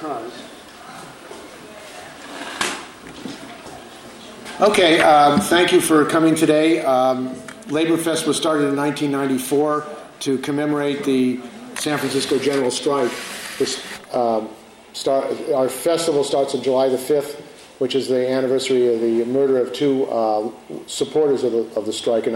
because... Okay, thank you for coming today. Labor Fest was started in 1994 to commemorate the San Francisco General Strike. Our festival starts on July the 5th, which is the anniversary of the murder of two supporters of the strike in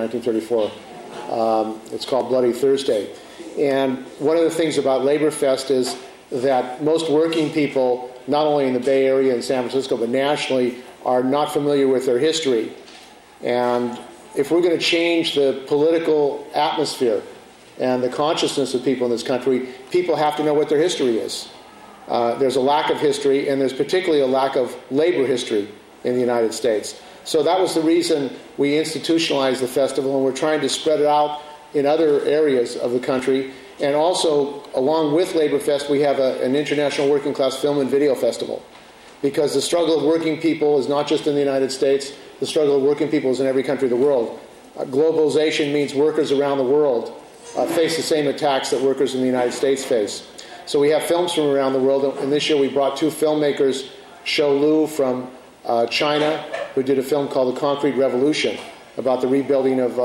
1934. It's called Bloody Thursday. And one of the things about Labor Fest is that most working people, not only in the Bay Area and San Francisco, but nationally, are not familiar with their history. And if we're going to change the political atmosphere and the consciousness of people in this country, people have to know what their history is. There's a lack of history, and there's particularly a lack of labor history in the United States. So that was the reason we institutionalized the festival, and we're trying to spread it out in other areas of the country. And also, along with Labor Fest, we have an International Working Class Film and Video Festival. Because the struggle of working people is not just in the United States, the struggle of working people is in every country of the world. Globalization means workers around the world face the same attacks that workers in the United States face. So we have films from around the world, and this year we brought two filmmakers, Shou Lu from China, who did a film called The Concrete Revolution, about the rebuilding of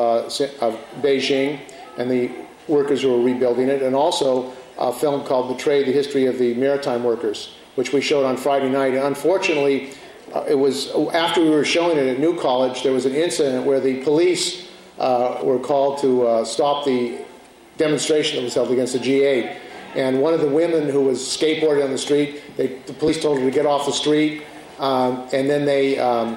Beijing and the workers who were rebuilding it, and also a film called Betrayed, the History of the Maritime Workers, which we showed on Friday night. And unfortunately, it was after we were showing it at New College, there was an incident where the police were called to stop the demonstration that was held against the G8. And one of the women who was skateboarding on the street, the police told her to get off the street, and then they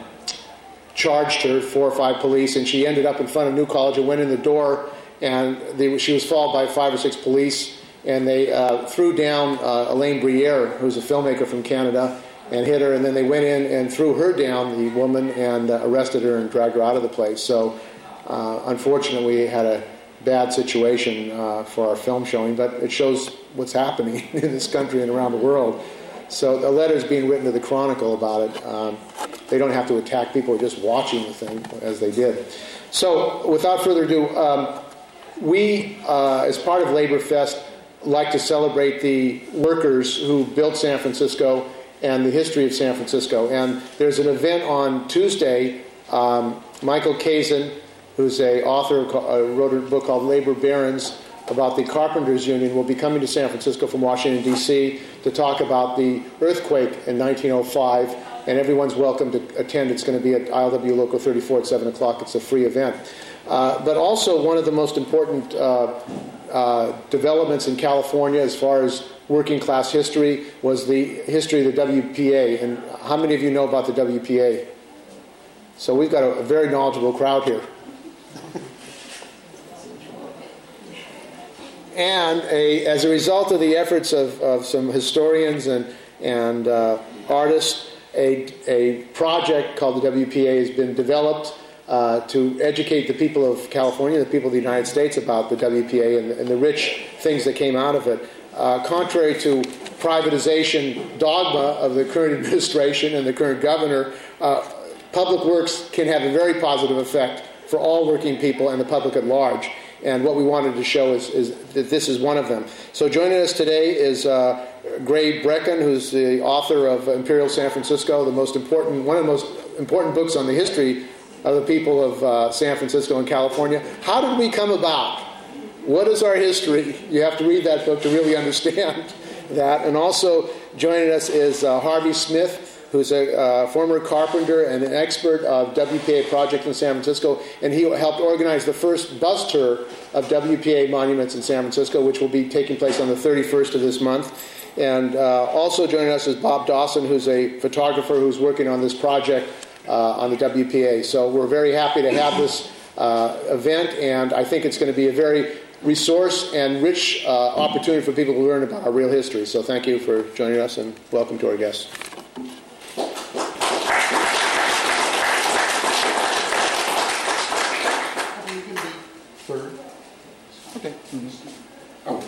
charged her, 4 or 5 police, and she ended up in front of New College and went in the door, and she was followed by 5 or 6 police. And they threw down Elaine Briere, who's a filmmaker from Canada, and hit her. And then they went in and threw her down, the woman, and arrested her and dragged her out of the place. So unfortunately, we had a bad situation for our film showing, but it shows what's happening in this country and around the world. So a letter's being written to the Chronicle about it. They don't have to attack people who are just watching the thing, as they did. So without further ado, we, as part of Labor Fest, like to celebrate the workers who built San Francisco and the history of San Francisco. And there's an event on Tuesday. Michael Kazin, who's an author, wrote a book called Labor Barons about the Carpenters Union, will be coming to San Francisco from Washington, D.C. to talk about the earthquake in 1905. And everyone's welcome to attend. It's going to be at ILW Local 34 at 7 o'clock. It's a free event. But also one of the most important developments in California as far as working class history was the history of the WPA. And how many of you know about the WPA? So we've got a very knowledgeable crowd here. And as a result of the efforts of some historians and artists, a project called the WPA has been developed to educate the people of California, the people of the United States, about the WPA and the rich things that came out of it. Contrary to privatization dogma of the current administration and the current governor, public works can have a very positive effect for all working people and the public at large. And what we wanted to show is that this is one of them. So joining us today is Gray Brecken, who's the author of Imperial San Francisco, one of the most important books on the history of the people of San Francisco and California. How did we come about? What is our history? You have to read that book to really understand that. And also joining us is Harvey Smith, who's a former carpenter and an expert of WPA projects in San Francisco, and he helped organize the first bus tour of WPA monuments in San Francisco, which will be taking place on the 31st of this month. And also joining us is Bob Dawson, who's a photographer who's working on this project on the WPA. So we're very happy to have this event, and I think it's going to be a very resource and rich opportunity for people to learn about our real history. So thank you for joining us, and welcome to our guests. Third. Okay. Mm-hmm. Oh.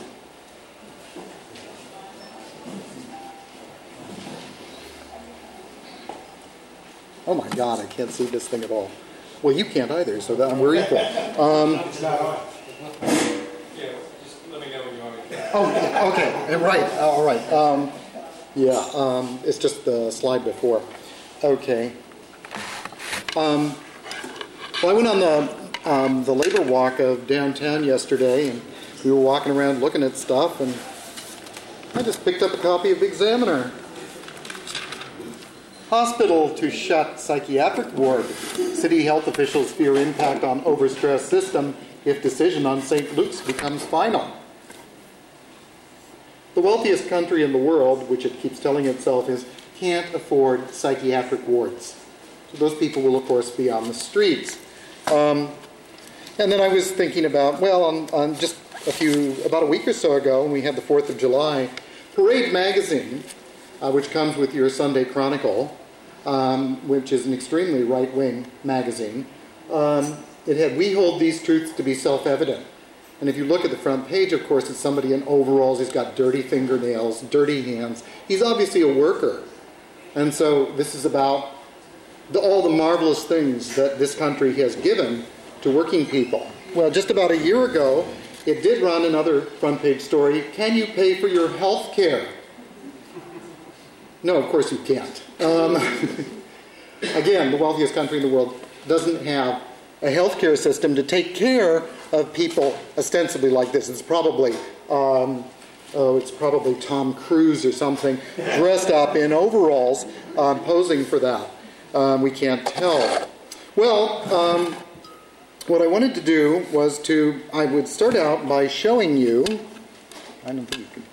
Oh my God, I can't see this thing at all. Well, you can't either, so that we're equal. It's not on. Yeah, just let me know when you want me to. Oh, okay, right, all right. Yeah, it's just the slide before. Okay. Well, I went on the labor walk of downtown yesterday, and we were walking around looking at stuff, and I just picked up a copy of Examiner. Hospital to shut psychiatric ward. City health officials fear impact on overstressed system if decision on St. Luke's becomes final. The wealthiest country in the world, which it keeps telling itself, can't afford psychiatric wards. So those people will, of course, be on the streets. And then I was thinking about, well, on just about a week or so ago, when we had the 4th of July, Parade magazine, which comes with your Sunday Chronicle, which is an extremely right-wing magazine, it had, "We hold these truths to be self-evident." And if you look at the front page, of course, it's somebody in overalls. He's got dirty fingernails, dirty hands. He's obviously a worker. And so this is about all the marvelous things that this country has given to working people. Well, just about a year ago, it did run another front page story. Can you pay for your health care? No, of course you can't. Again, the wealthiest country in the world doesn't have a health care system to take care of people ostensibly like this. It's probably Tom Cruise or something dressed up in overalls posing for that. We can't tell. Well, what I wanted to do was I would start out by showing you, I don't think you can.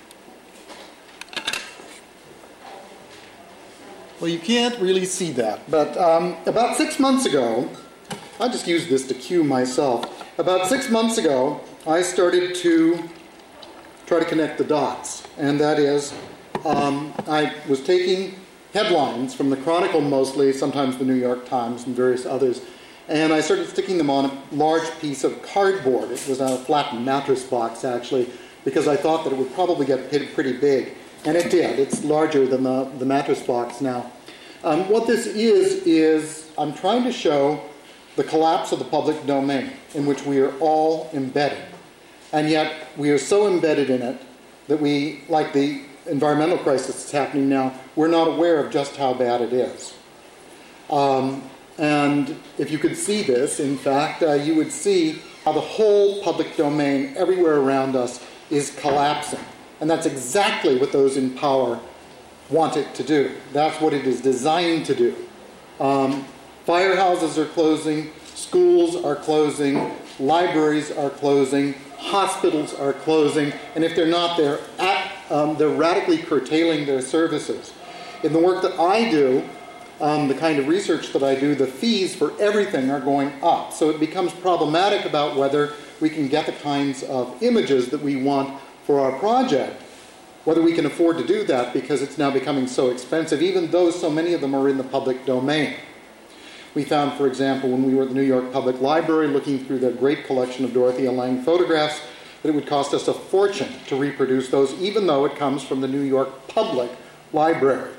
Well, you can't really see that, but about 6 months ago, I just used this to cue myself. About 6 months ago, I started to try to connect the dots, and that is, I was taking headlines from the Chronicle mostly, sometimes the New York Times and various others, and I started sticking them on a large piece of cardboard. It was a flat mattress box, actually, because I thought that it would probably get pretty big. And it did. It's larger than the mattress box now. What this is I'm trying to show the collapse of the public domain in which we are all embedded. And yet we are so embedded in it that we, like the environmental crisis that's happening now, we're not aware of just how bad it is. And if you could see this, in fact, you would see how the whole public domain everywhere around us is collapsing. And that's exactly what those in power want it to do. That's what it is designed to do. Firehouses are closing, schools are closing, libraries are closing, hospitals are closing, and if they're not, they're radically curtailing their services. In the work that I do, the kind of research that I do, the fees for everything are going up. So it becomes problematic about whether we can get the kinds of images that we want for our project, whether we can afford to do that because it's now becoming so expensive, even though so many of them are in the public domain. We found, for example, when we were at the New York Public Library looking through their great collection of Dorothea Lange photographs, that it would cost us a fortune to reproduce those, even though it comes from the New York Public Library.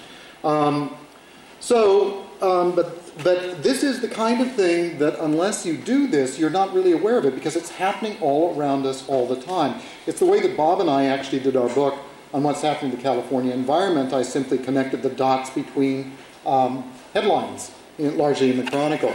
But this is the kind of thing that unless you do this, you're not really aware of it because it's happening all around us all the time. It's the way that Bob and I actually did our book on what's happening to the California environment. I simply connected the dots between headlines, largely in the Chronicle.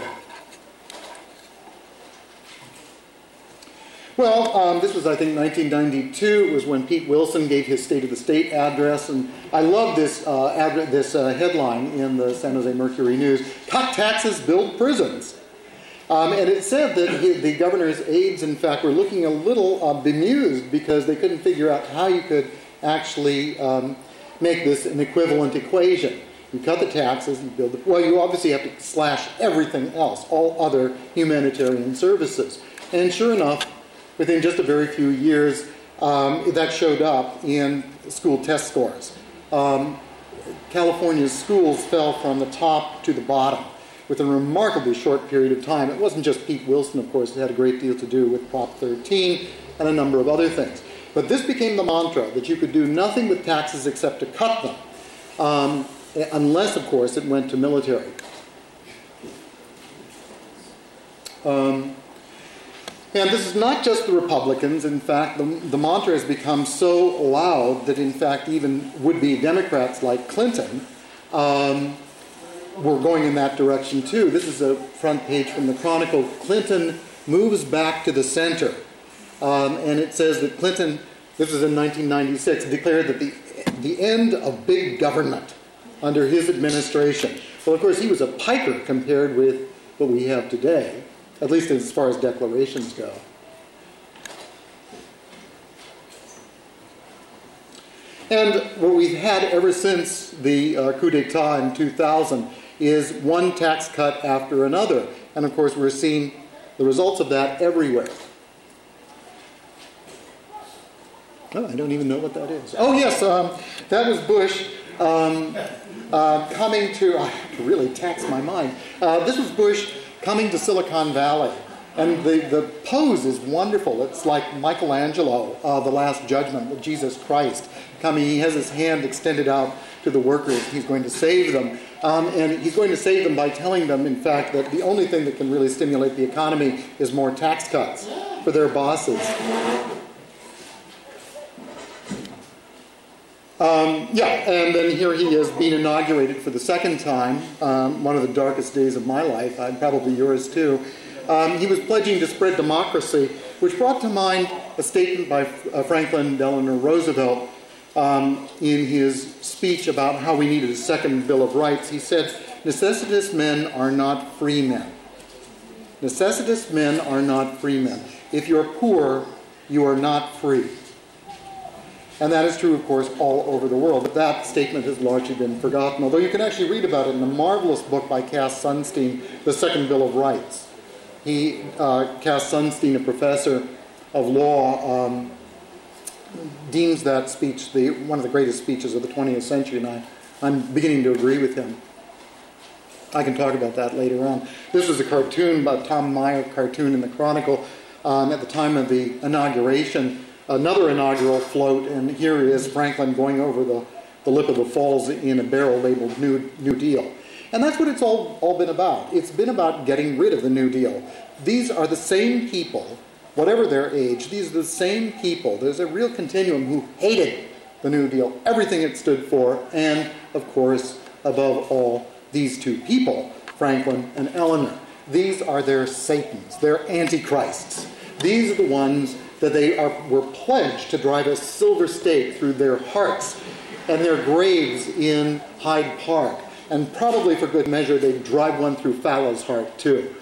Well, this was, I think, 1992. It was when Pete Wilson gave his State of the State address, and I love this headline in the San Jose Mercury News: "Cut taxes, build prisons." And it said that the governor's aides, in fact, were looking a little bemused because they couldn't figure out how you could actually make this an equivalent equation. You cut the taxes, you build you obviously have to slash everything else, all other humanitarian services. And sure enough, within just a very few years, that showed up in school test scores. California's schools fell from the top to the bottom within a remarkably short period of time. It wasn't just Pete Wilson, of course. It had a great deal to do with Prop 13 and a number of other things. But this became the mantra, that you could do nothing with taxes except to cut them, unless, of course, it went to military. And this is not just the Republicans. In fact, the mantra has become so loud that, in fact, even would-be Democrats like Clinton were going in that direction too. This is a front page from the Chronicle. Clinton moves back to the center. And it says that Clinton, this was in 1996, declared that the end of big government under his administration. Well, of course, he was a piker compared with what we have today, at least as far as declarations go. And what we've had ever since the coup d'etat in 2000 is one tax cut after another. And of course, we're seeing the results of that everywhere. Oh, I don't even know what that is. Oh, yes, that was Bush coming to, I have to really tax my mind. This was Bush coming to Silicon Valley. And the pose is wonderful. It's like Michelangelo, The Last Judgment with Jesus Christ coming. He has his hand extended out to the workers. He's going to save them. And he's going to save them by telling them, in fact, that the only thing that can really stimulate the economy is more tax cuts for their bosses. And then here he is being inaugurated for the second time, one of the darkest days of my life, probably yours too. He was pledging to spread democracy, which brought to mind a statement by Franklin Delano Roosevelt in his speech about how we needed a second Bill of Rights. He said, "Necessitous men are not free men. Necessitous men are not free men. If you're poor, you are not free." And that is true, of course, all over the world. But that statement has largely been forgotten, although you can actually read about it in a marvelous book by Cass Sunstein, The Second Bill of Rights. Cass Sunstein, a professor of law, deems that speech one of the greatest speeches of the 20th century, and I'm beginning to agree with him. I can talk about that later on. This was a cartoon, a Tom Meyer cartoon in the Chronicle at the time of the inauguration. Another inaugural float, and here is Franklin going over the lip of the falls in a barrel labeled New Deal. And that's what it's all been about. It's been about getting rid of the New Deal. These are the same people, whatever their age, these are the same people. There's a real continuum who hated the New Deal, everything it stood for, and, of course, above all, these two people, Franklin and Eleanor. These are their Satans, their antichrists. These are the ones that were pledged to drive a silver stake through their hearts and their graves in Hyde Park. And probably for good measure, they'd drive one through Fallow's heart, too.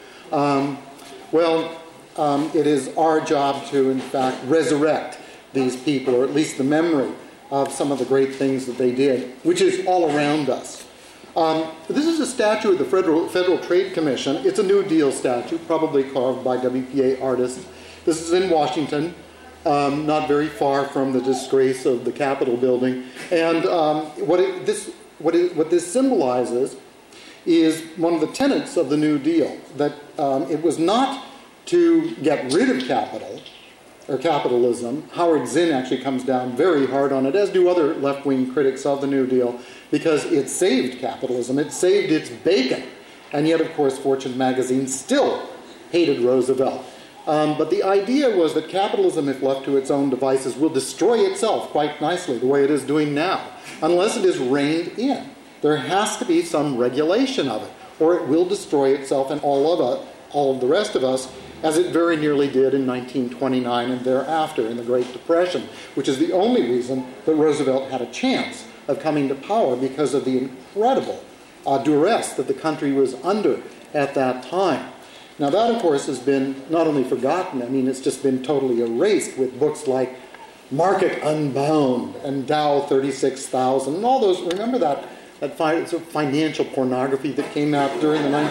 It is our job to, in fact, resurrect these people, or at least the memory of some of the great things that they did, which is all around us. This is a statue of the Federal Trade Commission. It's a New Deal statue, probably carved by WPA artists. This is in Washington, not very far from the disgrace of the Capitol building. And what this symbolizes is one of the tenets of the New Deal, that it was not to get rid of capital, or capitalism. Howard Zinn actually comes down very hard on it, as do other left-wing critics of the New Deal, because it saved capitalism, it saved its bacon. And yet, of course, Fortune magazine still hated Roosevelt. But the idea was that capitalism, if left to its own devices, will destroy itself quite nicely, the way it is doing now, unless it is reined in. There has to be some regulation of it, or it will destroy itself and all of the rest of us, as it very nearly did in 1929 and thereafter in the Great Depression, which is the only reason that Roosevelt had a chance of coming to power, because of the incredible duress that the country was under at that time. Now that, of course, has been not only forgotten, it's just been totally erased with books like Market Unbound and Dow 36,000 and all those. Remember that sort of financial pornography that came out during the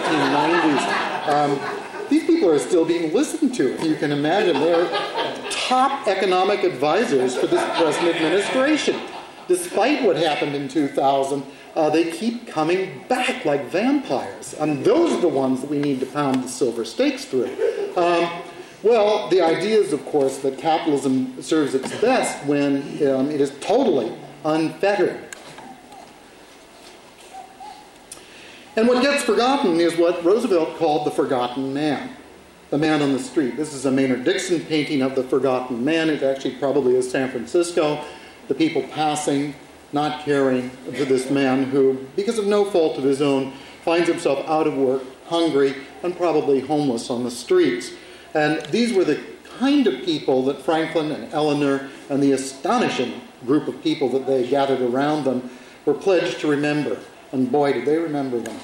1990s? These people are still being listened to, if you can imagine. They're top economic advisors for this present administration. Despite what happened in 2000, they keep coming back like vampires. And those are the ones that we need to pound the silver stakes through. The idea is, of course, that capitalism serves its best when it is totally unfettered. And what gets forgotten is what Roosevelt called the forgotten man. The Man on the Street. This is a Maynard Dixon painting of the forgotten man. It actually probably is San Francisco. The people passing, not caring for this man who, because of no fault of his own, finds himself out of work, hungry, and probably homeless on the streets. And these were the kind of people that Franklin and Eleanor and the astonishing group of people that they gathered around them were pledged to remember. And boy, did they remember them.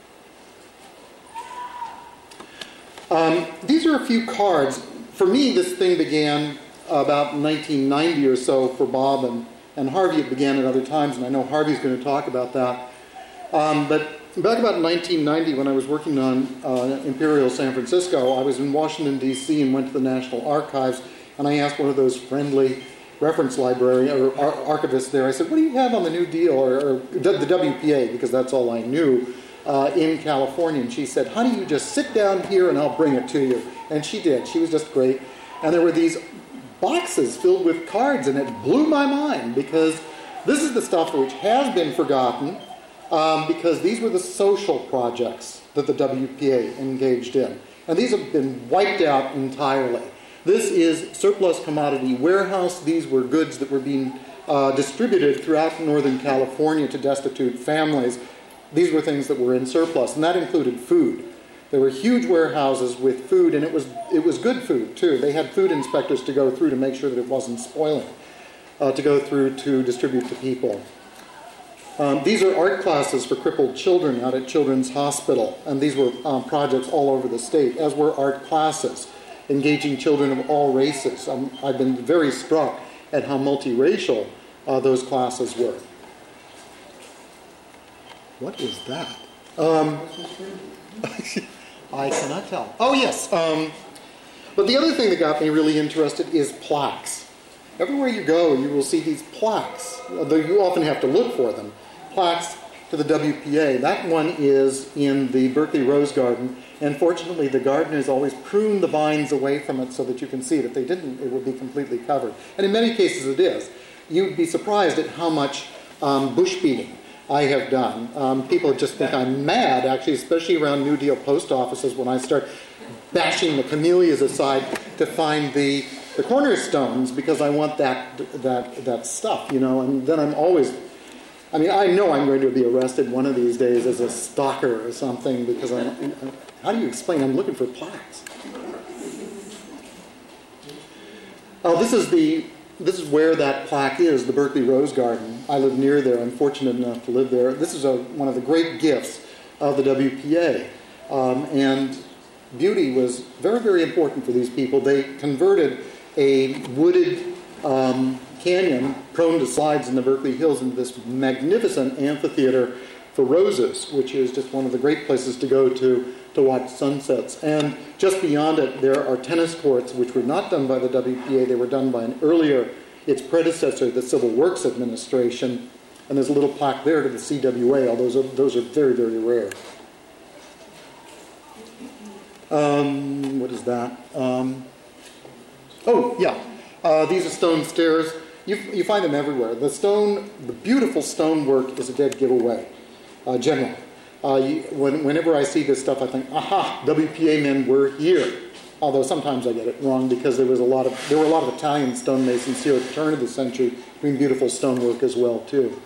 These are a few cards. For me, this thing began about 1990 or so for Bob and Harvey. It began at other times, and I know Harvey's going to talk about that. But back about 1990, when I was working on Imperial San Francisco, I was in Washington, D.C., and went to the National Archives, and I asked one of those friendly reference librarian or archivists there, I said, what do you have on the New Deal, or the WPA, because that's all I knew, in California? And she said, honey, you just sit down here and I'll bring it to you. And she did. She was just great. And there were these boxes filled with cards, and it blew my mind, because this is the stuff which has been forgotten, because these were the social projects that the WPA engaged in. And these have been wiped out entirely. This is surplus commodity warehouse. These were goods that were being distributed throughout Northern California to destitute families. These were things that were in surplus, and that included food. There were huge warehouses with food, and it was good food, too. They had food inspectors to go through to make sure that it wasn't spoiling, to go through to distribute to people. These are art classes for crippled children out at Children's Hospital, and these were projects all over the state, as were art classes, engaging children of all races. I've been very struck at how multiracial those classes were. What is that? I cannot tell. Oh, yes. But the other thing that got me really interested is plaques. Everywhere you go, you will see these plaques, although you often have to look for them. Plaques to the WPA. That one is in the Berkeley Rose Garden, and fortunately the gardeners always prune the vines away from it so that you can see it. If they didn't, it would be completely covered. And in many cases it is. You'd be surprised at how much bush beating I have done. People just think I'm mad, actually, especially around New Deal post offices, when I start bashing the camellias aside to find the cornerstones, because I want that stuff, you know. And then I'm always, I mean, I know I'm going to be arrested one of these days as a stalker or something, because how do you explain? I'm looking for plaques. Oh, this is where that plaque is, the Berkeley Rose Garden. I live near there. I'm fortunate enough to live there. This is one of the great gifts of the WPA. And beauty was very, very important for these people. They converted a wooded canyon prone to slides in the Berkeley Hills into this magnificent amphitheater for roses, which is just one of the great places to go to watch sunsets. And just beyond it, there are tennis courts, which were not done by the WPA. They were done by its predecessor, the Civil Works Administration. And there's a little plaque there to the CWA, although those are very, very rare. What is that? These are stone stairs. You find them everywhere. The beautiful stonework is a dead giveaway, generally. Whenever I see this stuff, I think, aha, WPA men were here. Although sometimes I get it wrong, because there were a lot of Italian stonemasons here at the turn of the century doing beautiful stonework as well, too.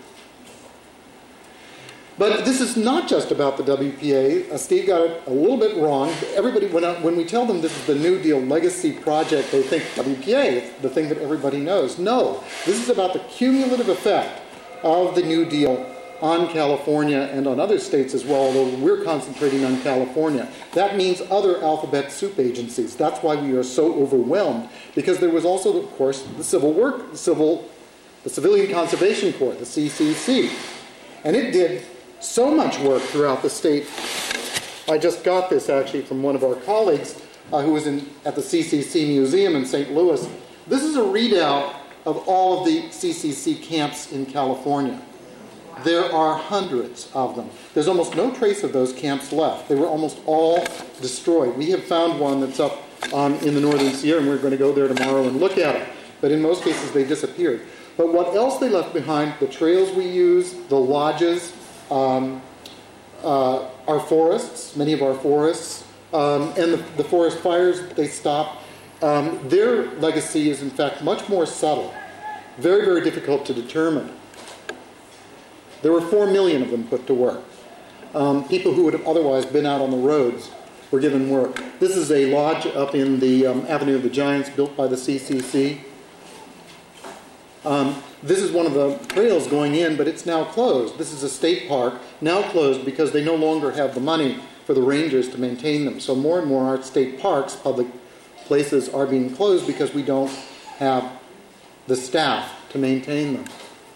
But this is not just about the WPA. Steve got it a little bit wrong. Everybody, when we tell them this is the New Deal legacy project, they think WPA, the thing that everybody knows. No, this is about the cumulative effect of the New Deal on California and on other states as well, although we're concentrating on California. That means other alphabet soup agencies. That's why we are so overwhelmed, because there was also, of course, the Civilian Conservation Corps, the CCC. And it did so much work throughout the state. I just got this, actually, from one of our colleagues who was at the CCC Museum in St. Louis. This is a readout of all of the CCC camps in California. There are hundreds of them. There's almost no trace of those camps left. They were almost all destroyed. We have found one that's up in the Northern Sierra, and we're going to go there tomorrow and look at it. But in most cases, they disappeared. But what else they left behind, the trails we use, the lodges, our forests, many of our forests, and the forest fires they stopped. Their legacy is in fact much more subtle, very, very difficult to determine. There were 4 million of them put to work. People who would have otherwise been out on the roads were given work. This is a lodge up in the Avenue of the Giants built by the CCC. This is one of the trails going in, but it's now closed. This is a state park, now closed because they no longer have the money for the rangers to maintain them. So more and more our state parks, public places, are being closed because we don't have the staff to maintain them.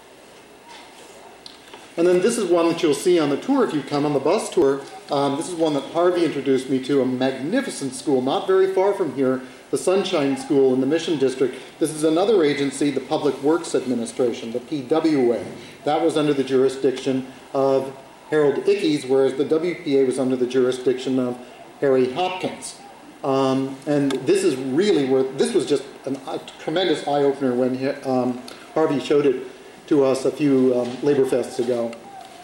And then this is one that you'll see on the tour if you come on the bus tour. This is one that Harvey introduced me to, a magnificent school not very far from here, the Sunshine School in the Mission District. This is another agency, the Public Works Administration, the PWA. That was under the jurisdiction of Harold Ickes, whereas the WPA was under the jurisdiction of Harry Hopkins. And this is really where, this was just a tremendous eye-opener when Harvey showed it to us a few Labor Fests ago.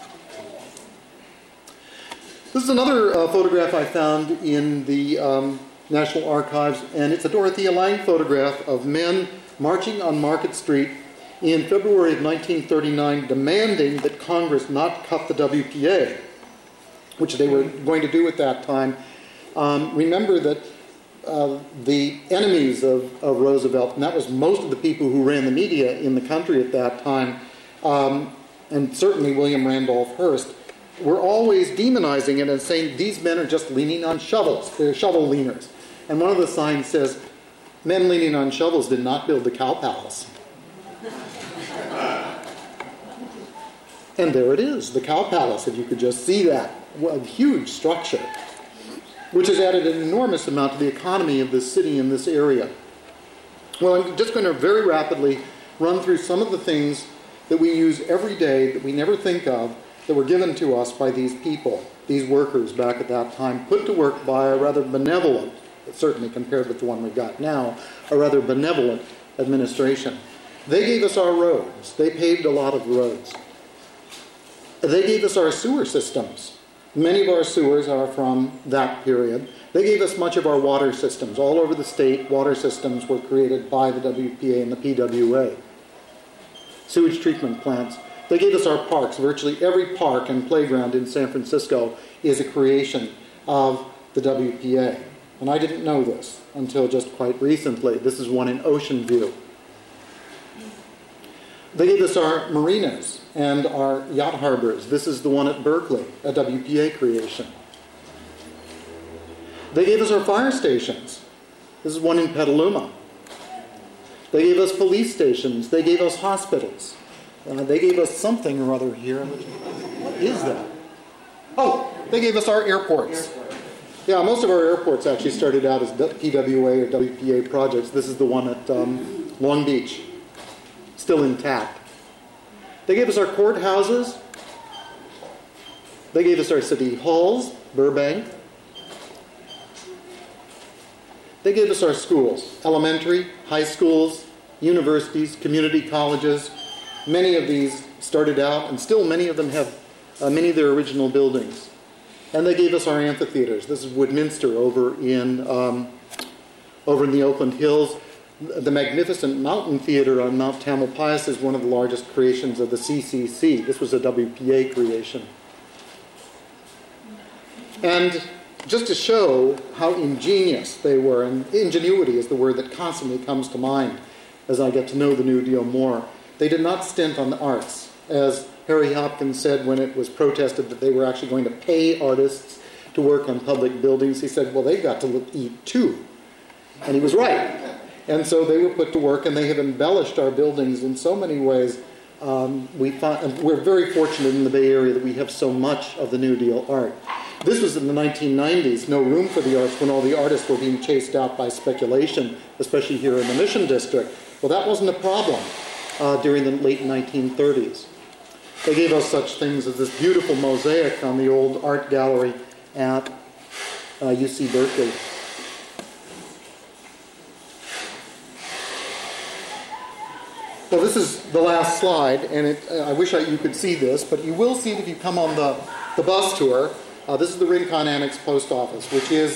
This is another photograph I found in the National Archives, and it's a Dorothea Lange photograph of men marching on Market Street in February of 1939 demanding that Congress not cut the WPA, which they were going to do at that time. Remember that the enemies of Roosevelt, and that was most of the people who ran the media in the country at that time, and certainly William Randolph Hearst, were always demonizing it and saying these men are just leaning on shovels. They're shovel leaners. And one of the signs says, men leaning on shovels did not build the Cow Palace. And there it is, the Cow Palace, if you could just see that. What a huge structure, which has added an enormous amount to the economy of this city in this area. Well, I'm just going to very rapidly run through some of the things that we use every day that we never think of that were given to us by these people, these workers back at that time, put to work by a rather benevolent, certainly compared with the one we've got now, a rather benevolent administration. They gave us our roads. They paved a lot of roads. They gave us our sewer systems. Many of our sewers are from that period. They gave us much of our water systems. All over the state, water systems were created by the WPA and the PWA. Sewage treatment plants. They gave us our parks. Virtually every park and playground in San Francisco is a creation of the WPA. And I didn't know this until just quite recently. This is one in Ocean View. They gave us our marinas and our yacht harbors. This is the one at Berkeley, a WPA creation. They gave us our fire stations. This is one in Petaluma. They gave us police stations. They gave us hospitals. They gave us something or other here. What is that? Oh, they gave us our airports. Yeah, most of our airports actually started out as PWA or WPA projects. This is the one at Long Beach, still intact. They gave us our courthouses. They gave us our city halls, Burbank. They gave us our schools, elementary, high schools, universities, community colleges. Many of these started out, and still many of them have many of their original buildings. And they gave us our amphitheaters. This is Woodminster over in the Oakland Hills. The magnificent Mountain Theater on Mount Tamalpais is one of the largest creations of the CCC. This was a WPA creation. And just to show how ingenious they were, and ingenuity is the word that constantly comes to mind as I get to know the New Deal more, they did not stint on the arts. As Harry Hopkins said when it was protested that they were actually going to pay artists to work on public buildings, he said, well, they've got to eat too. And he was right. And so they were put to work, and they have embellished our buildings in so many ways. We're very fortunate in the Bay Area that we have so much of the New Deal art. This was in the 1990s, no room for the arts, when all the artists were being chased out by speculation, especially here in the Mission District. Well, that wasn't a problem during the late 1930s. They gave us such things as this beautiful mosaic on the old art gallery at UC Berkeley. Well, this is the last slide, and I wish you could see this, but you will see it if you come on the bus tour. This is the Rincon Annex Post Office, which is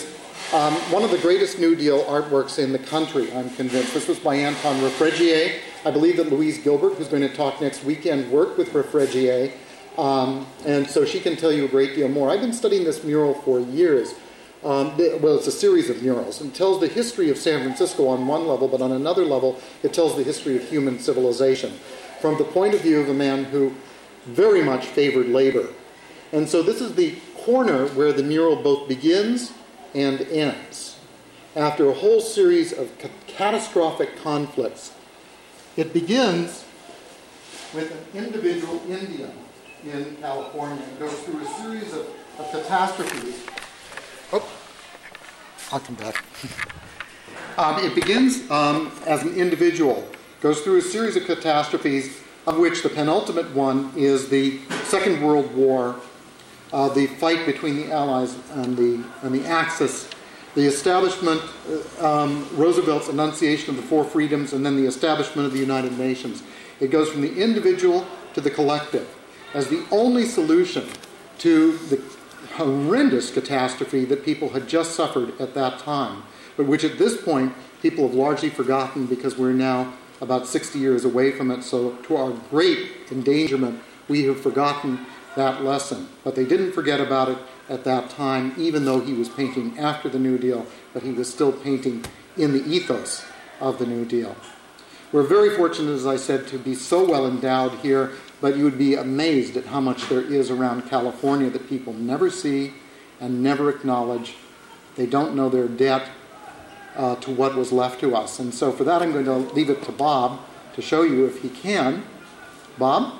One of the greatest New Deal artworks in the country, I'm convinced. This was by Anton Refregier. I believe that Louise Gilbert, who's going to talk next weekend, worked with Refregier, and so she can tell you a great deal more. I've been studying this mural for years. Well, it's a series of murals, and it tells the history of San Francisco on one level, but on another level, it tells the history of human civilization from the point of view of a man who very much favored labor. And so this is the corner where the mural both begins and ends. After a whole series of catastrophic conflicts, it begins with an individual Indian in California. It goes through a series of catastrophes. Oh, I'll come back. It begins as an individual, goes through a series of catastrophes, of which the penultimate one is the Second World War, the fight between the Allies and the Axis, the establishment, Roosevelt's enunciation of the Four Freedoms, and then the establishment of the United Nations. It goes from the individual to the collective as the only solution to the horrendous catastrophe that people had just suffered at that time, but which at this point people have largely forgotten because we're now about 60 years away from it. So to our great endangerment, we have forgotten that lesson. But they didn't forget about it at that time, even though he was painting after the New Deal, but he was still painting in the ethos of the New Deal. We're very fortunate, as I said, to be so well endowed here, but you would be amazed at how much there is around California that people never see and never acknowledge. They don't know their debt to what was left to us. And so for that, I'm going to leave it to Bob to show you if he can. Bob?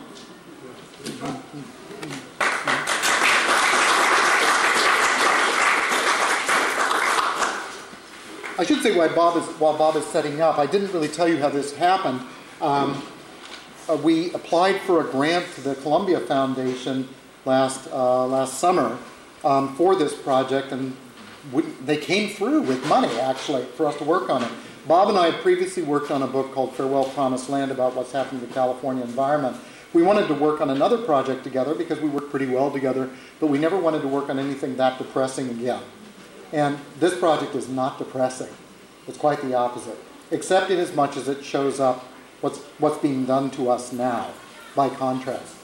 I should say while Bob is setting up, I didn't really tell you how this happened. We applied for a grant to the Columbia Foundation last summer for this project, and they came through with money, actually, for us to work on it. Bob and I had previously worked on a book called Farewell Promised Land about what's happening to the California environment. We wanted to work on another project together because we worked pretty well together, but we never wanted to work on anything that depressing again. And this project is not depressing. It's quite the opposite, except in as much as it shows up what's being done to us now, by contrast.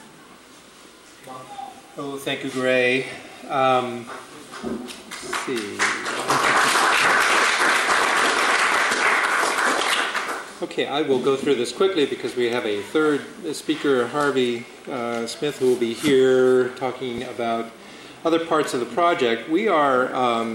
Oh, thank you, Gray. Let's see. Okay, I will go through this quickly because we have a third speaker, Harvey Smith, who will be here talking about other parts of the project. We are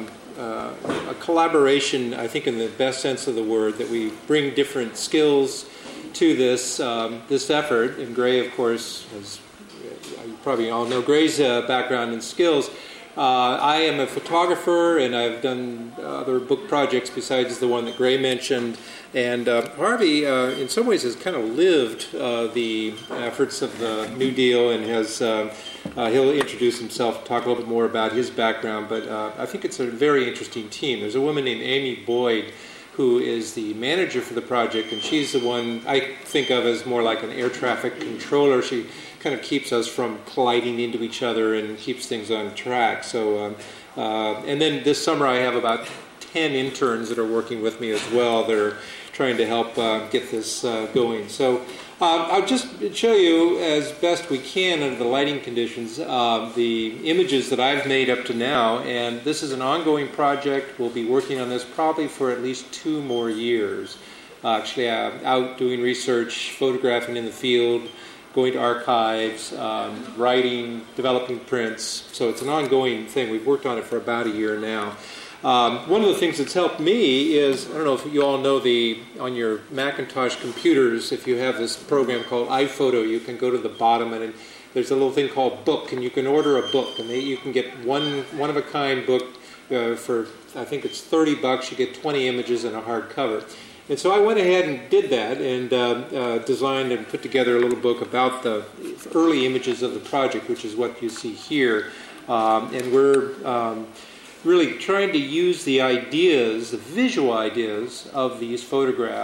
a collaboration, I think in the best sense of the word, that we bring different skills to this effort. And Gray, of course, as you probably all know Gray's background and skills. I am a photographer, and I've done other book projects besides the one that Gray mentioned. And Harvey, in some ways, has kind of lived the efforts of the New Deal, and has he'll introduce himself, talk a little bit more about his background. But I think it's a very interesting team. There's a woman named Amy Boyd, who is the manager for the project, and she's the one I think of as more like an air traffic controller. She kind of keeps us from colliding into each other and keeps things on track. So, and then this summer I have about 10 interns that are working with me as well that are trying to help get this going. So I'll just show you as best we can under the lighting conditions the images that I've made up to now, and this is an ongoing project. We'll be working on this probably for at least 2 more years. Actually, I'm out doing research, photographing in the field, going to archives, writing, developing prints. So it's an ongoing thing. We've worked on it for about a year now. One of the things that's helped me is, I don't know if you all know on your Macintosh computers, if you have this program called iPhoto, you can go to the bottom and there's a little thing called book, and you can order a book, and you can get one-of-a-kind book for, I think it's $30. You get 20 images and a hardcover. And so I went ahead and did that and designed and put together a little book about the early images of the project, which is what you see here. And we're really trying to use the ideas, the visual ideas of these photographs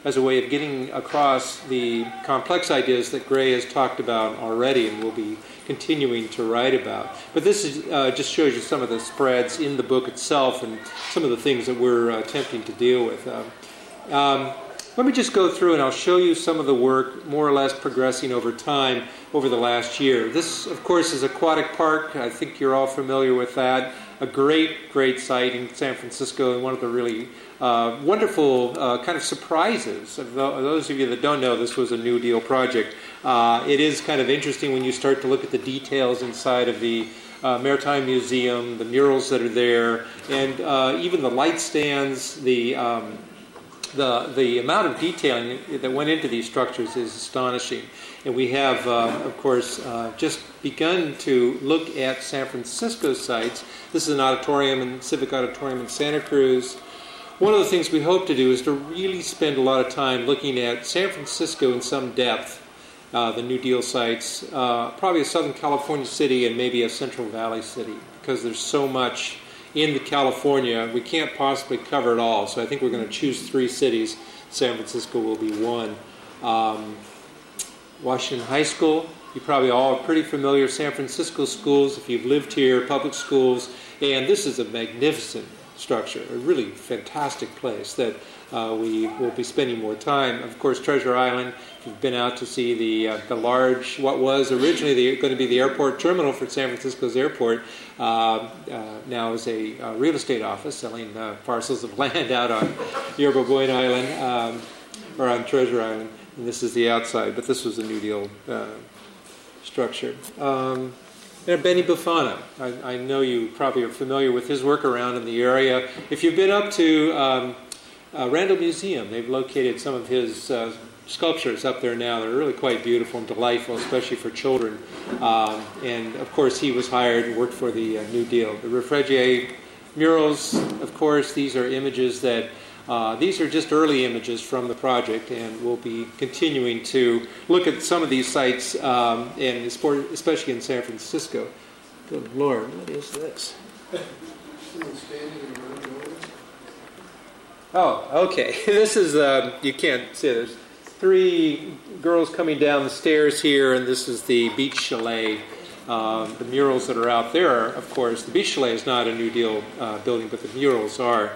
as a way of getting across the complex ideas that Gray has talked about already and will be continuing to write about. But this is, just shows you some of the spreads in the book itself and some of the things that we're attempting to deal with. Let me just go through and I'll show you some of the work more or less progressing over time over the last year. This, of course, is Aquatic Park. I think you're all familiar with that. A great, great site in San Francisco and one of the really wonderful kind of surprises. Those of you that don't know, this was a New Deal project. It is kind of interesting when you start to look at the details inside of the Maritime Museum, the murals that are there, and even the light stands, the amount of detailing that went into these structures is astonishing. And we have, of course, just begun to look at San Francisco sites. This is an auditorium, and Civic Auditorium in Santa Cruz. One of the things we hope to do is to really spend a lot of time looking at San Francisco in some depth, the New Deal sites, probably a Southern California city and maybe a Central Valley city, because there's so much in California, we can't possibly cover it all. So I think we're going to choose 3 cities. San Francisco will be one. Washington High School, you probably all are pretty familiar. San Francisco schools, if you've lived here, public schools. And this is a magnificent structure, a really fantastic place that we will be spending more time. Of course, Treasure Island, if you've been out to see the large, what was originally going to be the airport terminal for San Francisco's airport, now is a real estate office selling parcels of land out on Yerba Buena Island, or on Treasure Island. And this is the outside, but this was a New Deal structure. And Benny Bufana, I know you probably are familiar with his work around in the area. If you've been up to Randall Museum, they've located some of his sculptures up there now. They're really quite beautiful and delightful, especially for children. And of course, he was hired and worked for the New Deal. The Refregier murals, of course, these are images that these are just early images from the project, and we'll be continuing to look at some of these sites, and especially in San Francisco. Good Lord, what is this? Oh, okay. This is, you can't see it. There's 3 girls coming down the stairs here, and this is the Beach Chalet. The murals that are out there, of course, the Beach Chalet is not a New Deal building, but the murals are.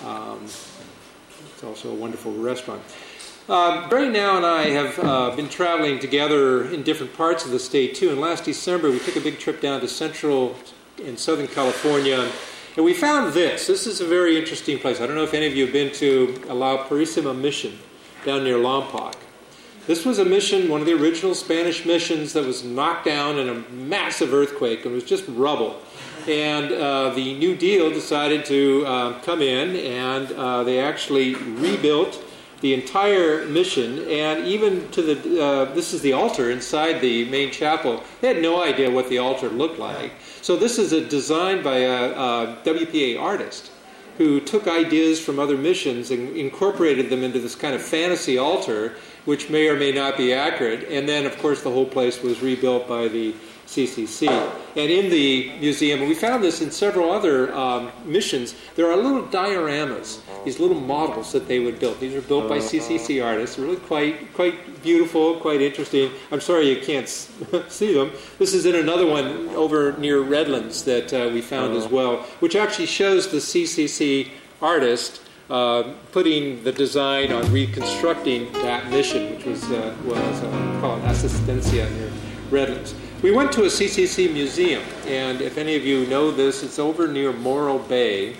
It's also a wonderful restaurant. Barry Now and I have been traveling together in different parts of the state, too. And last December, we took a big trip down to Central and Southern California. And we found this. This is a very interesting place. I don't know if any of you have been to La Purísima Mission down near Lompoc. This was a mission, one of the original Spanish missions that was knocked down in a massive earthquake and was just rubble. And the New Deal decided to come in, and they actually rebuilt the entire mission, and even to the, this is the altar inside the main chapel. They had no idea what the altar looked like. So this is a design by a WPA artist who took ideas from other missions and incorporated them into this kind of fantasy altar, which may or may not be accurate. And then, of course, the whole place was rebuilt by the CCC. And in the museum, and we found this in several other missions, there are little dioramas, these little models that they would build. These are built by CCC artists, really quite beautiful, quite interesting. I'm sorry you can't see them. This is in another one over near Redlands that we found as well, which actually shows the CCC artist putting the design on reconstructing that mission, which was called Asistencia near Redlands. We went to a CCC museum, and if any of you know this, it's over near Morro Bay.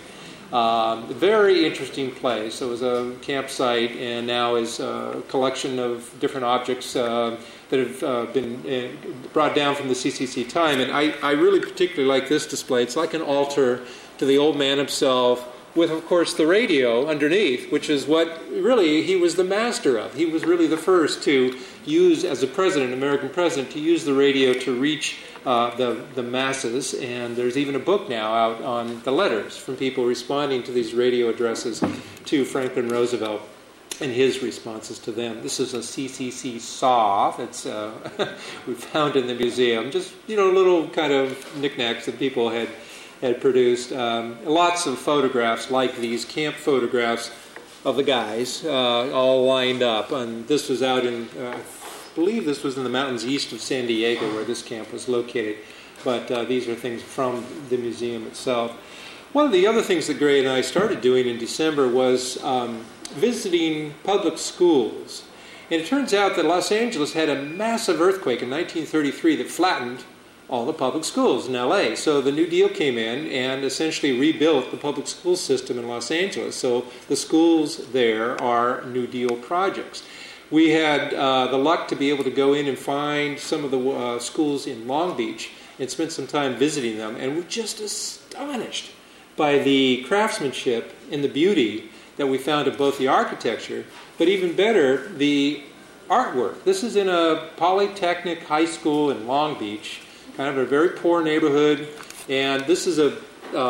Very interesting place. It was a campsite, and now is a collection of different objects that have been brought down from the CCC time. And I really particularly like this display. It's like an altar to the old man himself, with, of course, the radio underneath, which is what really he was the master of. He was really the first to use, as a president, American president, to use the radio to reach the masses. And there's even a book now out on the letters from people responding to these radio addresses to Franklin Roosevelt and his responses to them. This is a CCC saw that's we found in the museum. Just, little kind of knickknacks that people had produced. Lots of photographs like these, camp photographs of the guys all lined up. And this was out in, I believe this was in the mountains east of San Diego where this camp was located. But these are things from the museum itself. One of the other things that Gray and I started doing in December was visiting public schools. And it turns out that Los Angeles had a massive earthquake in 1933 that flattened all the public schools in LA. So the New Deal came in and essentially rebuilt the public school system in Los Angeles. So the schools there are New Deal projects. We had the luck to be able to go in and find some of the schools in Long Beach and spent some time visiting them, and we're just astonished by the craftsmanship and the beauty that we found of both the architecture, but even better, the artwork. This is in a Polytechnic high school in Long Beach, kind of a very poor neighborhood, and this is a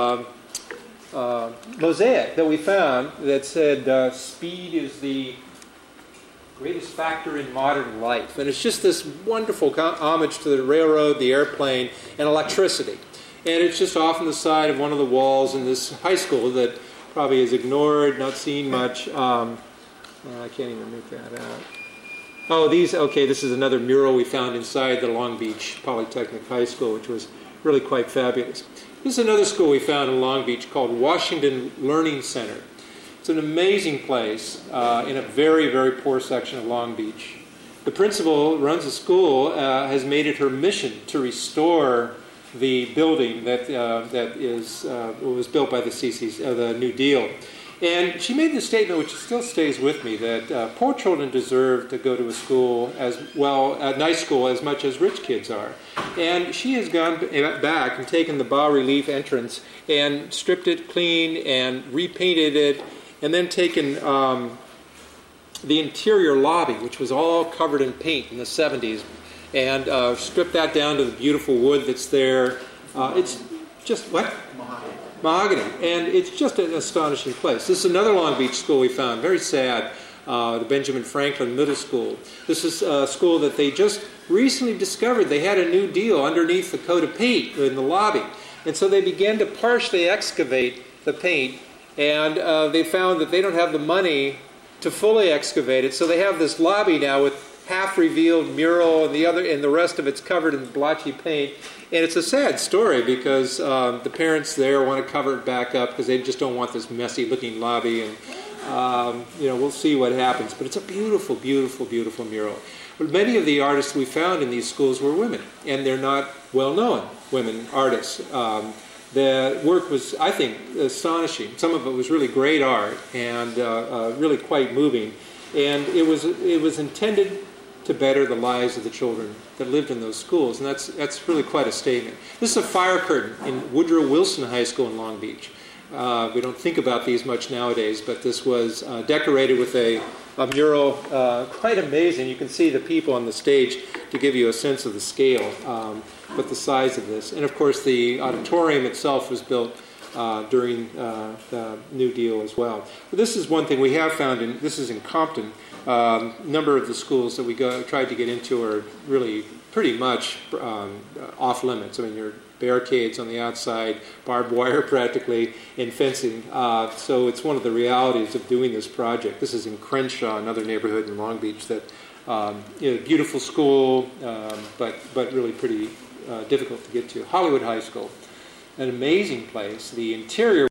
mosaic that we found that said, speed is the greatest factor in modern life. And it's just this wonderful homage to the railroad, the airplane, and electricity. And it's just off on the side of one of the walls in this high school that probably is ignored, not seen much. I can't even make that out. Oh, this is another mural we found inside the Long Beach Polytechnic High School, which was really quite fabulous. This is another school we found in Long Beach called Washington Learning Center. It's an amazing place in a very, very poor section of Long Beach. The principal who runs the school has made it her mission to restore the building that was built by the New Deal. And she made this statement, which still stays with me, that poor children deserve to go to a school as well, a nice school, as much as rich kids are. And she has gone back and taken the bas-relief entrance and stripped it clean and repainted it, and then taken the interior lobby, which was all covered in paint in the 70s, and stripped that down to the beautiful wood that's there. It's just, what? Mahogany. And it's just an astonishing place. This is another Long Beach school we found, very sad, the Benjamin Franklin Middle School. This is a school that they just recently discovered they had a New Deal underneath the coat of paint in the lobby. And so they began to partially excavate the paint, and they found that they don't have the money to fully excavate it, so they have this lobby now with half-revealed mural, and the rest of it's covered in blotchy paint. And it's a sad story because the parents there want to cover it back up because they just don't want this messy-looking lobby. And we'll see what happens. But it's a beautiful, beautiful, beautiful mural. But many of the artists we found in these schools were women, and they're not well-known women artists. The work was, I think, astonishing. Some of it was really great art and really quite moving. And it was intended to better the lives of the children that lived in those schools, and that's really quite a statement. This is a fire curtain in Woodrow Wilson High School in Long Beach. We don't think about these much nowadays, but this was decorated with a mural, quite amazing. You can see the people on the stage to give you a sense of the scale, but the size of this. And of course the auditorium itself was built during the New Deal as well. But this is one thing we have found, this is in Compton. A number of the schools that we tried to get into are really pretty much off limits. I mean, there are barricades on the outside, barbed wire practically, and fencing. So it's one of the realities of doing this project. This is in Crenshaw, another neighborhood in Long Beach, that beautiful school, but really pretty difficult to get to. Hollywood High School, an amazing place. The interior.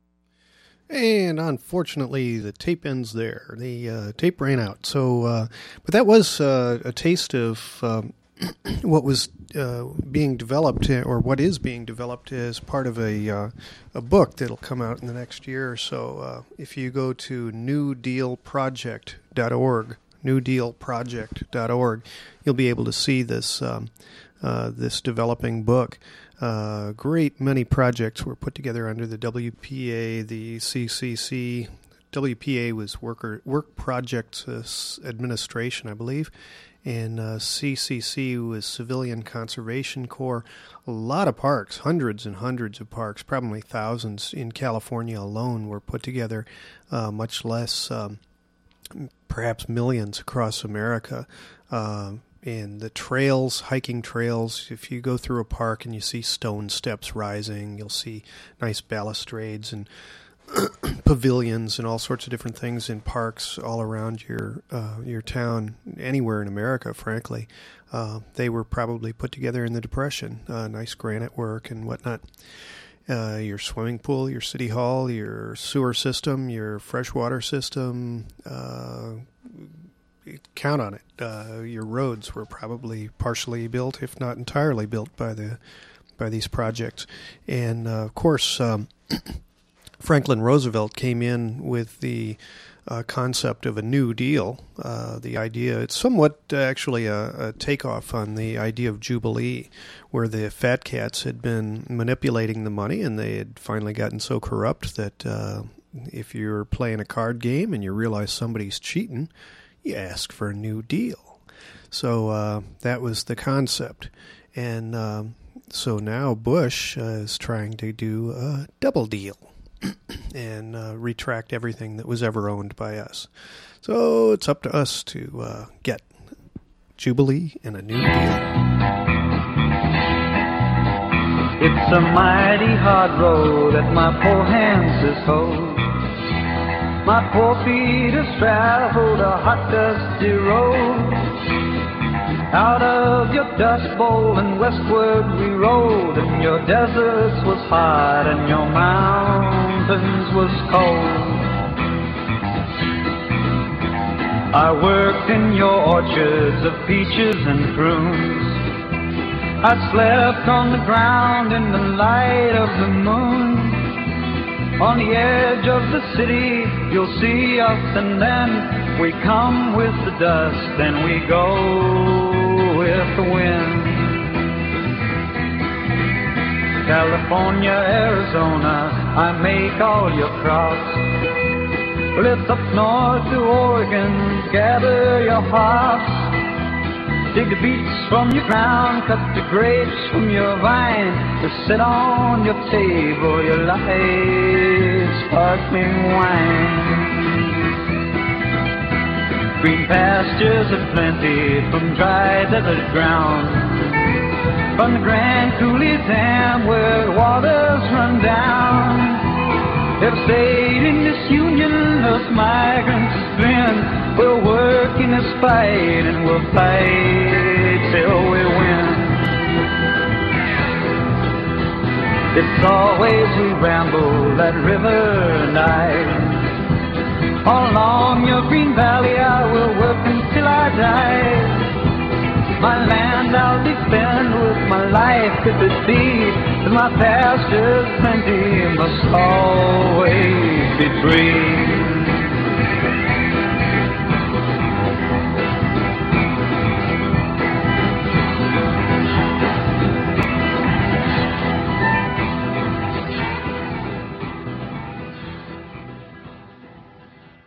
And unfortunately, the tape ends there. The tape ran out. So, but that was a taste of what was being developed, or what is being developed as part of a book that'll come out in the next year or so. If you go to newdealproject.org, newdealproject.org, you'll be able to see this this developing book. Great many projects were put together under the WPA, the CCC. WPA was Work Projects Administration, I believe, and CCC was Civilian Conservation Corps. A lot of parks, hundreds and hundreds of parks, probably thousands in California alone were put together, much less perhaps millions across America. And the trails, hiking trails, if you go through a park and you see stone steps rising, you'll see nice balustrades and pavilions and all sorts of different things in parks all around your town, anywhere in America, frankly. They were probably put together in the Depression. Nice granite work and whatnot. Your swimming pool, your city hall, your sewer system, your freshwater system, count on it. Your roads were probably partially built, if not entirely built, by these projects. And of course, Franklin Roosevelt came in with the concept of a New Deal. The idea, it's somewhat actually a takeoff on the idea of Jubilee, where the fat cats had been manipulating the money, and they had finally gotten so corrupt that if you're playing a card game and you realize somebody's cheating, you ask for a new deal. So that was the concept. And so now Bush is trying to do a double deal and retract everything that was ever owned by us. So it's up to us to get Jubilee and a new deal. It's a mighty hard road that my poor hands has hold. My poor feet has traveled a hot, dusty road. Out of your dust bowl and westward we rode, and your deserts was hot and your mountains was cold. I worked in your orchards of peaches and prunes. I slept on the ground in the light of the moon. On the edge of the city you'll see us, and then we come with the dust and we go with the wind. California, Arizona, I make all your crops. Well, it's up north to Oregon, gather your hops. Dig the beets from your ground, cut the grapes from your vine, to sit on your table, your light sparkling wine. Green pastures aplenty from dry desert ground, from the Grand Coulee Dam where the waters run down. They've stayed in this union, us migrants has been. We'll work in this fight and we'll fight till we win. It's always we ramble that river and I. All along your green valley I will work until I die. My land I'll defend with my life if it be, and my pasture's plenty must always be free.